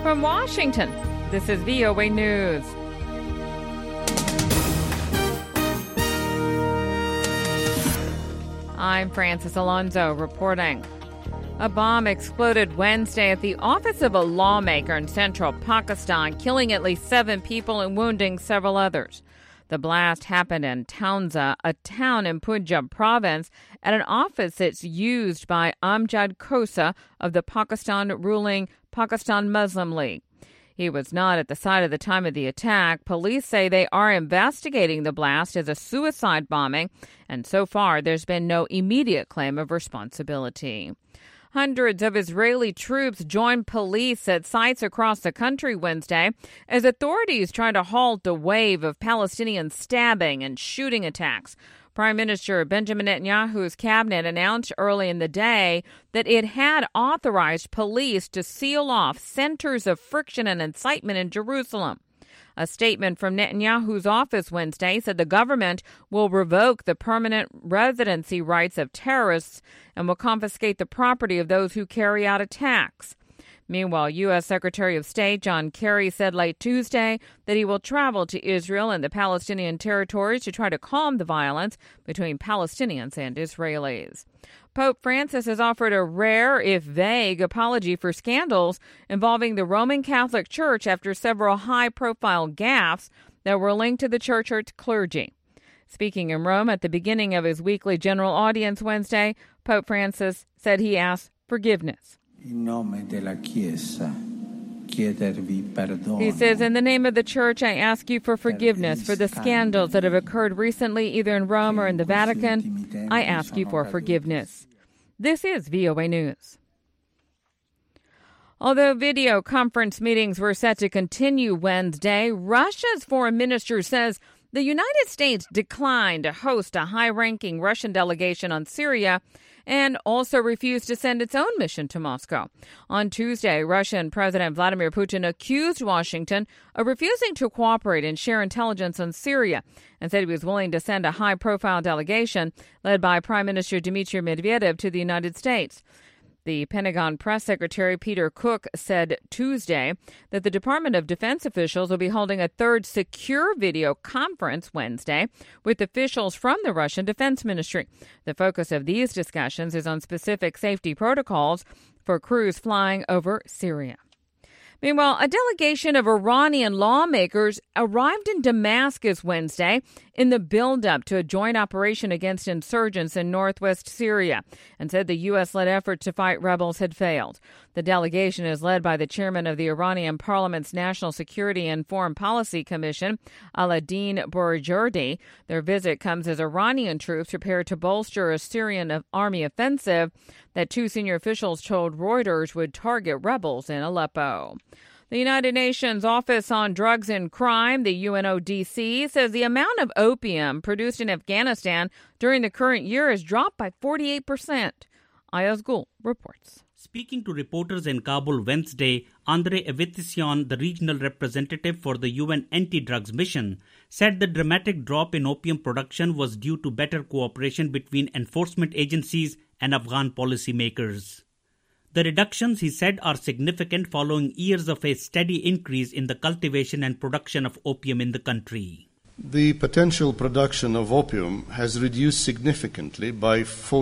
From Washington, this is VOA News. I'm Francis Alonso reporting. A bomb exploded Wednesday at the office of a lawmaker in central Pakistan, killing at least 7 people and wounding several others. The blast happened in Taunza, a town in Punjab province, at an office that's used by Amjad Khosa of the Pakistan-ruling Pakistan Muslim League. He was not at the site at the time of the attack. Police say they are investigating the blast as a suicide bombing, and so far there's been no immediate claim of responsibility. Hundreds of Israeli troops joined police at sites across the country Wednesday as authorities try to halt a wave of Palestinian stabbing and shooting attacks. Prime Minister Benjamin Netanyahu's cabinet announced early in the day that it had authorized police to seal off centers of friction and incitement in Jerusalem. A statement from Netanyahu's office Wednesday said the government will revoke the permanent residency rights of terrorists and will confiscate the property of those who carry out attacks. Meanwhile, U.S. Secretary of State John Kerry said late Tuesday that he will travel to Israel and the Palestinian territories to try to calm the violence between Palestinians and Israelis. Pope Francis has offered a rare, if vague, apology for scandals involving the Roman Catholic Church after several high-profile gaffes that were linked to the church's clergy. Speaking in Rome at the beginning of his weekly general audience Wednesday, Pope Francis said he asked forgiveness. In nome della Chiesa, chiedervi perdono. He says, in the name of the Church, I ask you for forgiveness for the scandals that have occurred recently, either in Rome or in the Vatican. I ask you for forgiveness. This is VOA News. Although video conference meetings were set to continue Wednesday, Russia's foreign minister says the United States declined to host a high-ranking Russian delegation on Syria and also refused to send its own mission to Moscow. On Tuesday, Russian President Vladimir Putin accused Washington of refusing to cooperate and share intelligence on Syria and said he was willing to send a high-profile delegation led by Prime Minister Dmitry Medvedev to the United States. The Pentagon press secretary Peter Cook said Tuesday that the Department of Defense officials will be holding a third secure video conference Wednesday with officials from the Russian Defense Ministry. The focus of these discussions is on specific safety protocols for crews flying over Syria. Meanwhile, a delegation of Iranian lawmakers arrived in Damascus Wednesday in the buildup to a joint operation against insurgents in northwest Syria and said the U.S.-led effort to fight rebels had failed. The delegation is led by the chairman of the Iranian Parliament's National Security and Foreign Policy Commission, Alaeddin Bourjerdi. Their visit comes as Iranian troops prepare to bolster a Syrian army offensive that 2 senior officials told Reuters would target rebels in Aleppo. The United Nations Office on Drugs and Crime, the UNODC, says the amount of opium produced in Afghanistan during the current year has dropped by 48%. Ayaz Gul reports. Speaking to reporters in Kabul Wednesday, Andrei Avitissian, the regional representative for the UN anti-drugs mission, said the dramatic drop in opium production was due to better cooperation between enforcement agencies and Afghan policymakers. The reductions, he said, are significant following years of a steady increase in the cultivation and production of opium in the country. The potential production of opium has reduced significantly by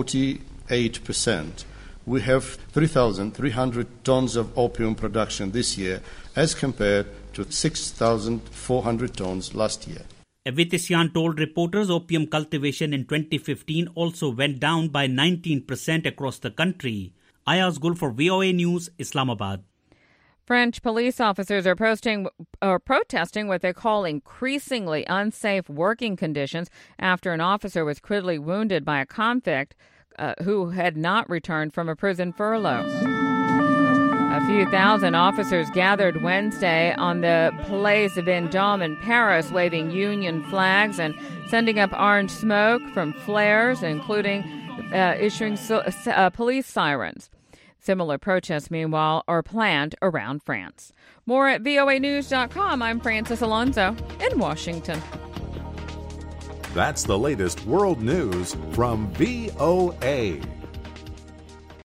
48%. We have 3,300 tons of opium production this year as compared to 6,400 tons last year. Avitissian told reporters opium cultivation in 2015 also went down by 19% across the country. Ayaz Gul for VOA News, Islamabad. French police officers are protesting what they call increasingly unsafe working conditions after an officer was critically wounded by a convict who had not returned from a prison furlough. A few thousand officers gathered Wednesday on the Place Vendôme in Paris, waving Union flags and sending up orange smoke from flares, including issuing police sirens. Similar protests, meanwhile, are planned around France. More at voanews.com. I'm Francis Alonso in Washington. That's the latest world news from VOA.